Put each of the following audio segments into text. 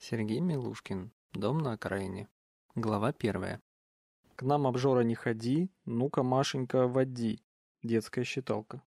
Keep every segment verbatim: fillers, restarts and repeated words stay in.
Сергей Милушкин. Дом на окраине. Глава первая. «К нам, обжора, не ходи, ну-ка, Машенька, води». Детская считалка.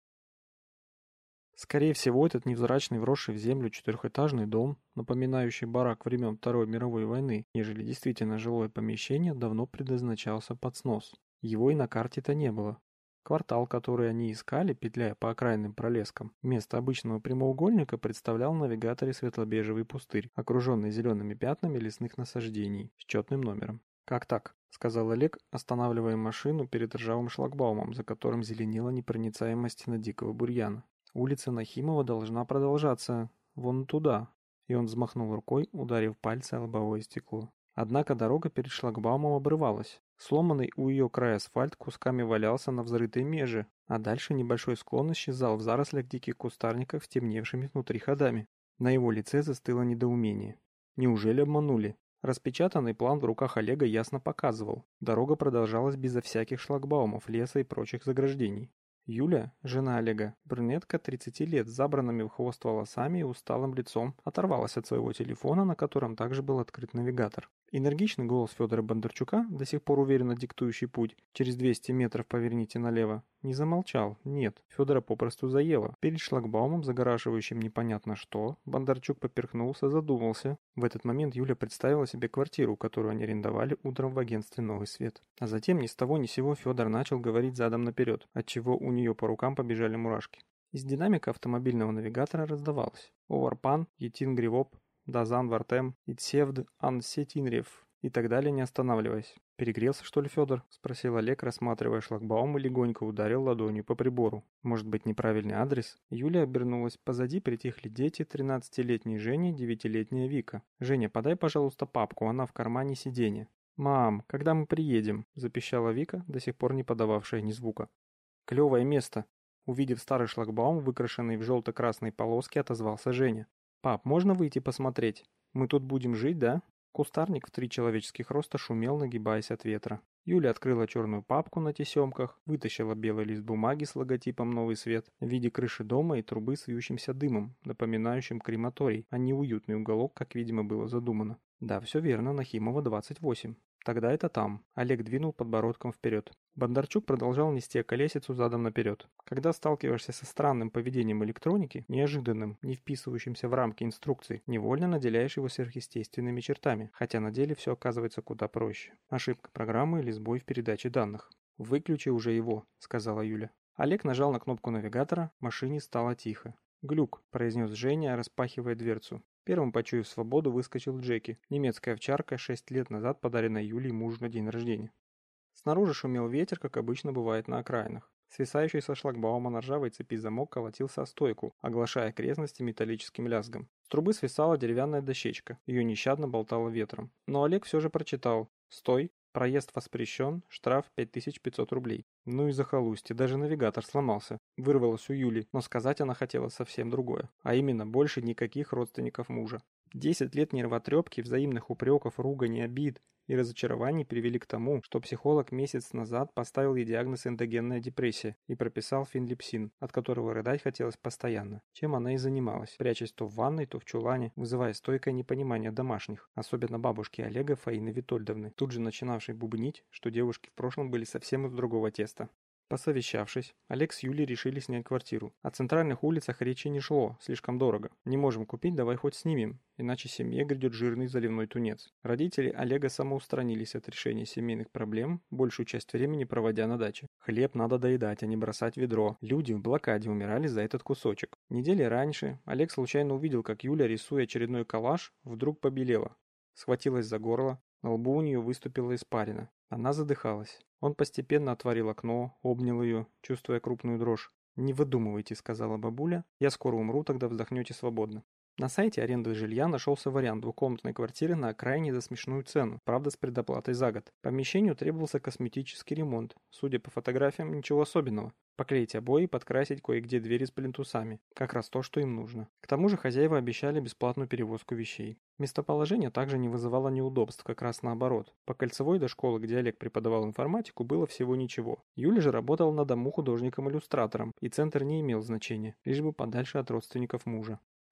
Скорее всего, этот невзрачный, вросший в землю четырехэтажный дом, напоминающий барак времен Второй мировой войны, нежели действительно жилое помещение, давно предназначался под снос. Его и на карте-то не было. Квартал, который они искали, петляя по окраинным пролескам, вместо обычного прямоугольника представлял в навигаторе светло-бежевый пустырь, окруженный зелеными пятнами лесных насаждений, с четным номером. «Как так?» — сказал Олег, останавливая машину перед ржавым шлагбаумом, за которым зеленела непроницаемость стена дикого бурьяна. «Улица Нахимова должна продолжаться вон туда», и он взмахнул рукой, ударив пальцем о лобовое стекло. Однако дорога перед шлагбаумом обрывалась. Сломанный у ее края асфальт кусками валялся на взрытой меже, а дальше небольшой склон исчезал в зарослях диких кустарников с темневшими внутри ходами. На его лице застыло недоумение. Неужели обманули? Распечатанный план в руках Олега ясно показывал. Дорога продолжалась безо всяких шлагбаумов, леса и прочих заграждений. Юля, жена Олега, брюнетка тридцати лет с забранными в хвост волосами и усталым лицом, оторвалась от своего телефона, на котором также был открыт навигатор. Энергичный голос Федора Бондарчука, до сих пор уверенно диктующий путь, через двести метров поверните налево, не замолчал, нет, Федора попросту заело. Перед шлагбаумом, загораживающим непонятно что, Бондарчук поперхнулся, задумался. В этот момент Юля представила себе квартиру, которую они арендовали утром в агентстве «Новый свет». А затем ни с того ни сего Федор начал говорить задом наперед, отчего у нее по рукам побежали мурашки. Из динамика автомобильного навигатора раздавалось: «Оварпан, Етин Гривоп, Дазан Вартем, Итсевд, Ансетинрев» и так далее, не останавливаясь. «Перегрелся, что ли, Федор?» – спросил Олег, рассматривая шлагбаум, и легонько ударил ладонью по прибору. «Может быть, неправильный адрес?» Юля обернулась. Позади притихли дети, тринадцатилетний Женя, девятилетняя Вика. «Женя, подай, пожалуйста, папку, она в кармане сиденья». «Мам, когда мы приедем?» – запищала Вика, до сих пор не подававшая ни звука. «Клевое место!» Увидев старый шлагбаум, выкрашенный в желто-красные полоски, отозвался Женя. «Пап, можно выйти посмотреть? Мы тут будем жить, да?» Кустарник в три человеческих роста шумел, нагибаясь от ветра. Юля открыла черную папку на тесемках, вытащила белый лист бумаги с логотипом «Новый свет» в виде крыши дома и трубы с вьющимся дымом, напоминающим крематорий, а не уютный уголок, как, видимо, было задумано. «Да, все верно, Нахимова, двадцать восемь. Тогда это там». Олег двинул подбородком вперед. Бондарчук продолжал нести околесицу задом наперед. Когда сталкиваешься со странным поведением электроники, неожиданным, не вписывающимся в рамки инструкций, невольно наделяешь его сверхъестественными чертами, хотя на деле все оказывается куда проще. Ошибка программы или сбой в передаче данных. «Выключи уже его», — сказала Юля. Олег нажал на кнопку навигатора, в машине стало тихо. «Глюк», — произнес Женя, распахивая дверцу. Первым, почуяв свободу, выскочил Джеки, немецкая овчарка, шесть лет назад подаренная Юлей мужу на день рождения. Снаружи шумел ветер, как обычно бывает на окраинах. Свисающий со шлагбаума на ржавой цепи замок колотился о стойку, оглашая окрестности металлическим лязгом. С трубы свисала деревянная дощечка, ее нещадно болтало ветром. Но Олег все же прочитал: «Стой! Проезд воспрещен, штраф пять тысяч пятьсот рублей». Ну и захолустье, даже навигатор сломался. Вырвалось у Юли, но сказать она хотела совсем другое. А именно, больше никаких родственников мужа. Десять лет нервотрепки, взаимных упреков, руганий, обид и разочарований привели к тому, что психолог месяц назад поставил ей диагноз эндогенная депрессия и прописал фенлипсин, от которого рыдать хотелось постоянно. Чем она и занималась, прячась то в ванной, то в чулане, вызывая стойкое непонимание домашних, особенно бабушки Олега Фаины Витольдовны, тут же начинавшей бубнить, что девушки в прошлом были совсем из другого теста. Посовещавшись, Олег с Юлей решили снять квартиру. О центральных улицах речи не шло, слишком дорого. Не можем купить, давай хоть снимем, иначе семье грядет жирный заливной тунец. Родители Олега самоустранились от решения семейных проблем, большую часть времени проводя на даче. Хлеб надо доедать, а не бросать в ведро. Люди в блокаде умирали за этот кусочек. Недели раньше Олег случайно увидел, как Юля, рисуя очередной коллаж, вдруг побелела. Схватилась за горло, на лбу у нее выступила испарина. Она задыхалась. Он постепенно отворил окно, обнял ее, чувствуя крупную дрожь. «Не выдумывайте», — сказала бабуля. «Я скоро умру, тогда вздохнете свободно». На сайте аренды жилья нашелся вариант двухкомнатной квартиры на окраине за смешную цену, правда с предоплатой за год. Помещению требовался косметический ремонт. Судя по фотографиям, ничего особенного. Поклеить обои и подкрасить кое-где двери с плинтусами. Как раз то, что им нужно. К тому же хозяева обещали бесплатную перевозку вещей. Местоположение также не вызывало неудобств, как раз наоборот. По Кольцевой до школы, где Олег преподавал информатику, было всего ничего. Юля же работала на дому художником-иллюстратором, и центр не имел значения, лишь бы подальше от родственников мужа.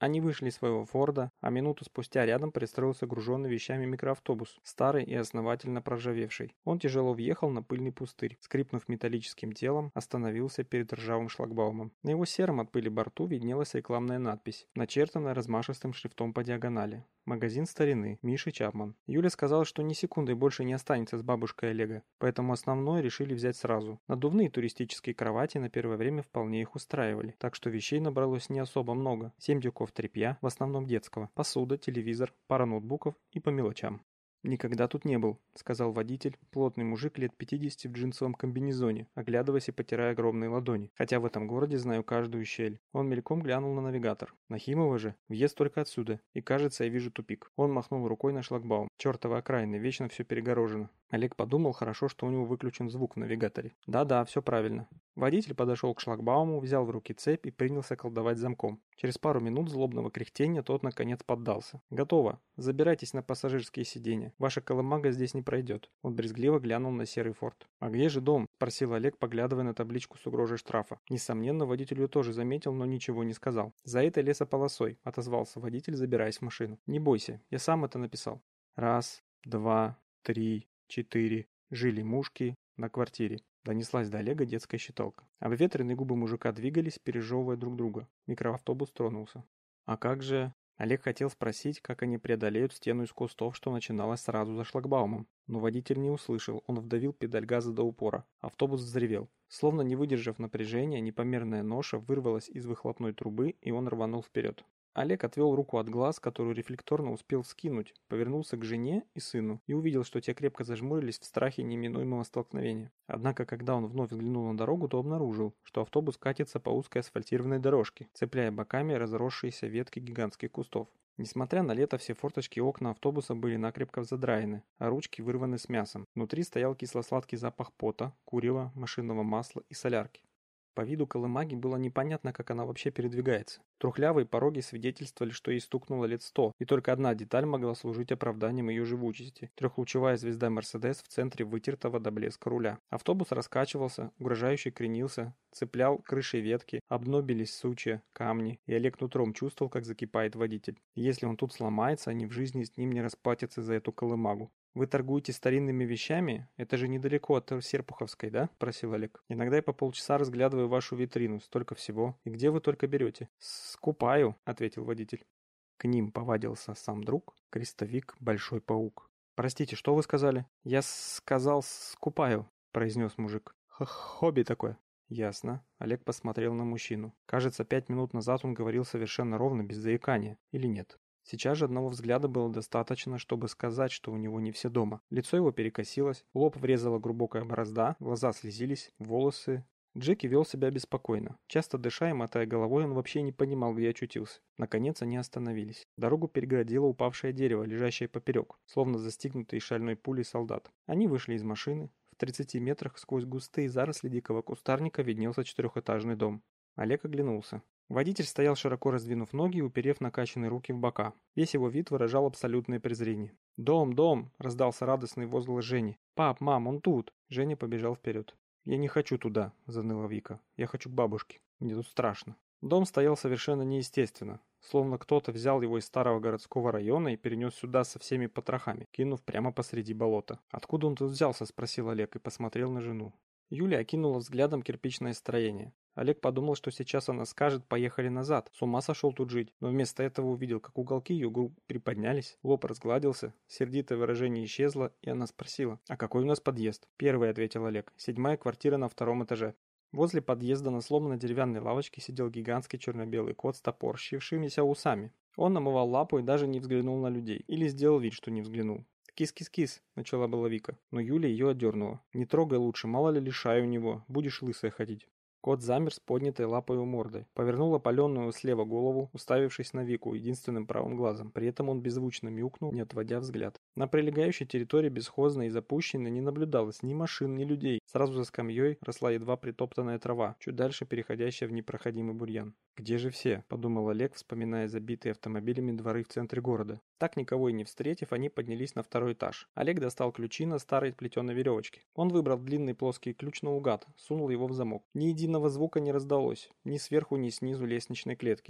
Они вышли из своего Форда, а минуту спустя рядом пристроился груженный вещами микроавтобус, старый и основательно проржавевший. Он тяжело въехал на пыльный пустырь, скрипнув металлическим телом, остановился перед ржавым шлагбаумом. На его сером от пыли борту виднелась рекламная надпись, начертанная размашистым шрифтом по диагонали. Магазин старины. Миши Чапман. Юля сказала, что ни секунды больше не останется с бабушкой Олега, поэтому основное решили взять сразу. Надувные туристические кровати на первое время вполне их устраивали, так что вещей набралось не особо много. Семь дюков тряпья, в основном детского, посуда, телевизор, пара ноутбуков и по мелочам. «Никогда тут не был», — сказал водитель, плотный мужик лет пятидесяти в джинсовом комбинезоне, оглядываясь и потирая огромные ладони. «Хотя в этом городе знаю каждую щель». Он мельком глянул на навигатор. «Нахимово же. Въезд только отсюда. И кажется, я вижу тупик». Он махнул рукой на шлагбаум. «Чертова окраина, вечно все перегорожено». Олег подумал, хорошо, что у него выключен звук в навигаторе. «Да-да, все правильно». Водитель подошел к шлагбауму, взял в руки цепь и принялся колдовать замком. Через пару минут злобного кряхтения тот наконец поддался. «Готово. Забирайтесь на пассажирские сиденья. Ваша колымага здесь не пройдет». Он брезгливо глянул на серый форт. «А где же дом?» – спросил Олег, поглядывая на табличку с угрозой штрафа. Несомненно, водитель ее тоже заметил, но ничего не сказал. «За этой лесополосой», – отозвался водитель, забираясь в машину. «Не бойся, я сам это написал». Раз, два, три, четыре. Жили мушки на квартире. Донеслась до Олега детская считалка. Обветренные губы мужика двигались, пережевывая друг друга. Микроавтобус тронулся. «А как же...» Олег хотел спросить, как они преодолеют стену из кустов, что начиналось сразу за шлагбаумом. Но водитель не услышал, он вдавил педаль газа до упора. Автобус взревел. Словно не выдержав напряжения, непомерная ноша вырвалась из выхлопной трубы, и он рванул вперед. Олег отвел руку от глаз, которую рефлекторно успел скинуть, повернулся к жене и сыну и увидел, что те крепко зажмурились в страхе неминуемого столкновения. Однако, когда он вновь взглянул на дорогу, то обнаружил, что автобус катится по узкой асфальтированной дорожке, цепляя боками разросшиеся ветки гигантских кустов. Несмотря на лето, все форточки и окна автобуса были накрепко задраены, а ручки вырваны с мясом. Внутри стоял кисло-сладкий запах пота, курева, машинного масла и солярки. По виду колымаги было непонятно, как она вообще передвигается. Трухлявые пороги свидетельствовали, что ей стукнуло лет сто, и только одна деталь могла служить оправданием ее живучести. Трехлучевая звезда «Мерседес» в центре вытертого до блеска руля. Автобус раскачивался, угрожающе кренился, цеплял крышей ветки, обнобились сучья, камни, и Олег нутром чувствовал, как закипает водитель. Если он тут сломается, они в жизни с ним не расплатятся за эту колымагу. «Вы торгуете старинными вещами? Это же недалеко от Серпуховской, да?» – просил Олег. «Иногда я по полчаса разглядываю вашу витрину, столько всего. И где вы только берете?» «Скупаю», – ответил водитель. К ним повадился сам друг, крестовик Большой Паук. «Простите, что вы сказали?» «Я сказал скупаю», – произнес мужик. Х «Хобби такое». «Ясно». Олег посмотрел на мужчину. Кажется, пять минут назад он говорил совершенно ровно, без заикания. Или нет? Сейчас же одного взгляда было достаточно, чтобы сказать, что у него не все дома. Лицо его перекосилось, в лоб врезала глубокая борозда, глаза слезились, волосы... Джеки вел себя беспокойно. Часто дыша и мотая головой, он вообще не понимал, где очутился. Наконец они остановились. Дорогу перегородило упавшее дерево, лежащее поперек, словно застигнутый шальной пулей солдат. Они вышли из машины. В тридцати метрах сквозь густые заросли дикого кустарника виднелся четырехэтажный дом. Олег оглянулся. Водитель стоял, широко раздвинув ноги и уперев накачанные руки в бока. Весь его вид выражал абсолютное презрение. «Дом, дом!» – раздался радостный возглас Жени. «Пап, мам, он тут!» Женя побежал вперед. «Я не хочу туда», – заныла Вика. «Я хочу к бабушке. Мне тут страшно». Дом стоял совершенно неестественно, словно кто-то взял его из старого городского района и перенес сюда со всеми потрохами, кинув прямо посреди болота. «Откуда он тут взялся?» – спросил Олег и посмотрел на жену. Юля окинула взглядом кирпичное строение. Олег подумал, что сейчас она скажет «поехали назад», с ума сошел тут жить, но вместо этого увидел, как уголки ее губ приподнялись, лоб разгладился, сердитое выражение исчезло, и она спросила: «А какой у нас подъезд?» «Первый», — ответил Олег, — «седьмая квартира на втором этаже». Возле подъезда на сломанной деревянной лавочке сидел гигантский черно-белый кот с топорщившимися усами. Он намывал лапу и даже не взглянул на людей, или сделал вид, что не взглянул. «Кис-кис-кис», — начала была Вика, но Юля ее одернула. «Не трогай лучше, мало ли лишай у него, будешь лысая ходить». Кот замер с поднятой лапой у морды, повернул опаленную слева голову, уставившись на Вику единственным правым глазом. При этом он беззвучно мяукнул, не отводя взгляд. На прилегающей территории бесхозной и запущенной не наблюдалось ни машин, ни людей. Сразу за скамьей росла едва притоптанная трава, чуть дальше переходящая в непроходимый бурьян. «Где же все?» – подумал Олег, вспоминая забитые автомобилями дворы в центре города. Так никого и не встретив, они поднялись на второй этаж. Олег достал ключи на старой плетеной веревочке. Он выбрал длинный плоский ключ наугад, сунул его в замок. Ни единого звука не раздалось, ни сверху, ни снизу лестничной клетки.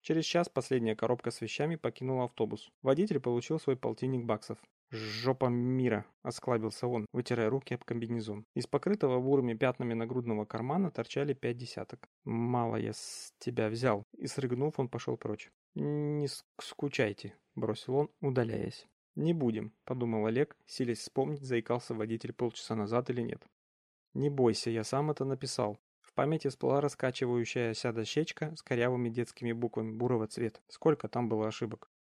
Через час последняя коробка с вещами покинула автобус. Водитель получил свой полтинник баксов. «Жопа мира!» – осклабился он, вытирая руки об комбинезон. Из покрытого бурыми пятнами нагрудного кармана торчали пять десяток. «Мало я с тебя взял!» И срыгнув, он пошел прочь. «Не скучайте!» – бросил он, удаляясь. «Не будем», – подумал Олег, силясь вспомнить, заикался водитель полчаса назад или нет. «Не бойся, я сам это написал». В памяти всплыла раскачивающаяся дощечка с корявыми детскими буквами бурого цвета. Сколько там было ошибок.